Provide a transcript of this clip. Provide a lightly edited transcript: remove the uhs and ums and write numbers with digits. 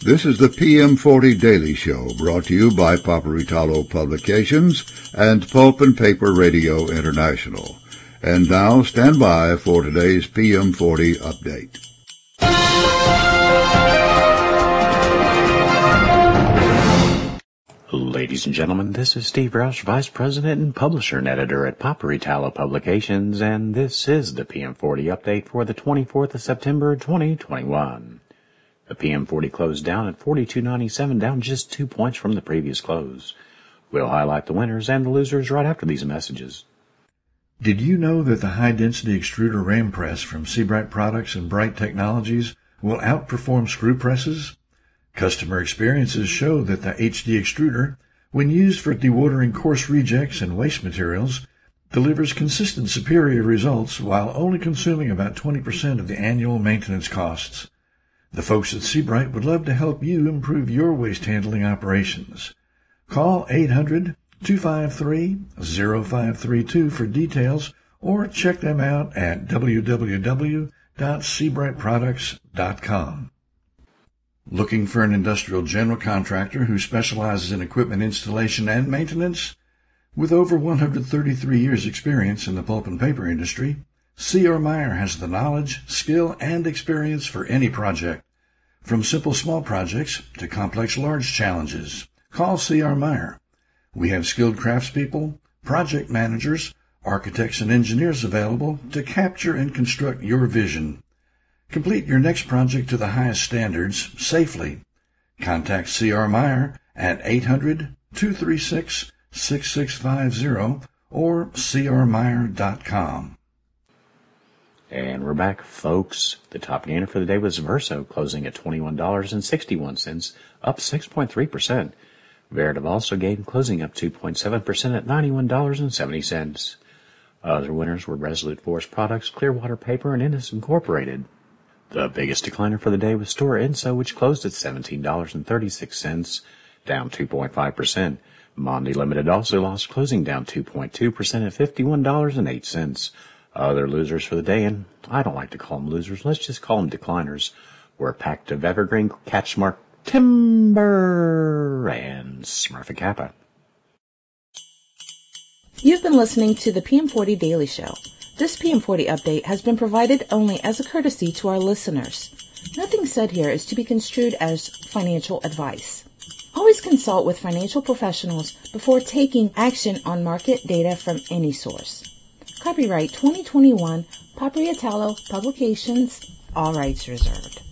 This is the PM40 Daily Show, brought to you by Paperitalo Publications and Pulp and Paper Radio International. And now, stand by for today's PM40 update. Ladies and gentlemen, this is Steve Roush, Vice President and Publisher and Editor at Paperitalo Publications, and this is the PM40 update for the 24th of September, 2021. The PM40 closed down at 42.97, down just 2 points from the previous close. We'll highlight the winners and the losers right after these messages. Did you know that the high-density extruder ram press from Sebright Products and Bright Technologies will outperform screw presses? Customer experiences show that the HD extruder, when used for dewatering coarse rejects and waste materials, delivers consistent superior results while only consuming about 20% of the annual maintenance costs. The folks at Sebright would love to help you improve your waste handling operations. Call 800-253-0532 for details or check them out at www.sebrightproducts.com. Looking for an industrial general contractor who specializes in equipment installation and maintenance? With over 133 years' experience in the pulp and paper industry, C.R. Meyer has the knowledge, skill, and experience for any project. From simple small projects to complex large challenges, call C.R. Meyer. We have skilled craftspeople, project managers, architects, and engineers available to capture and construct your vision. Complete your next project to the highest standards safely. Contact C.R. Meyer at 800-236-6650 or crmeyer.com. And we're back, folks. The top gainer for the day was Verso, closing at $21.61, up 6.3%. Veritiv also gained, closing up 2.7% at $91.70. Other winners were Resolute Forest Products, Clearwater Paper, and Innis Incorporated. The biggest decliner for the day was Stora Enso, which closed at $17.36, down 2.5%. Mondi Limited also lost, closing down 2.2% at $51.08. Other losers for the day, and I don't like to call them losers, let's just call them decliners, were Pactiv Evergreen, Catchmark Timber, and Smurfit Kappa. You've been listening to the PM40 Daily Show. This PM40 update has been provided only as a courtesy to our listeners. Nothing said here is to be construed as financial advice. Always consult with financial professionals before taking action on market data from any source. Copyright 2021, Paperitalo Publications, all rights reserved.